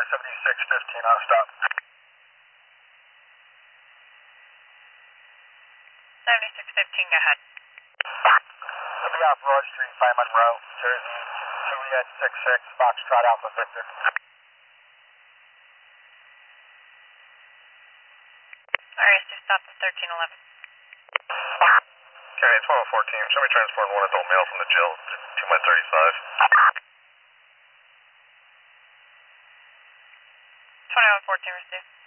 7615 on stop. 7615, go ahead. We'll be off Roy Street by Monroe, Jersey, Juliet 66, Foxtrot Alpha Victor. Alright, just stop at 1311. Okay, it's 1214. Show me transporting one adult male from the jail to my 35. 2114 received.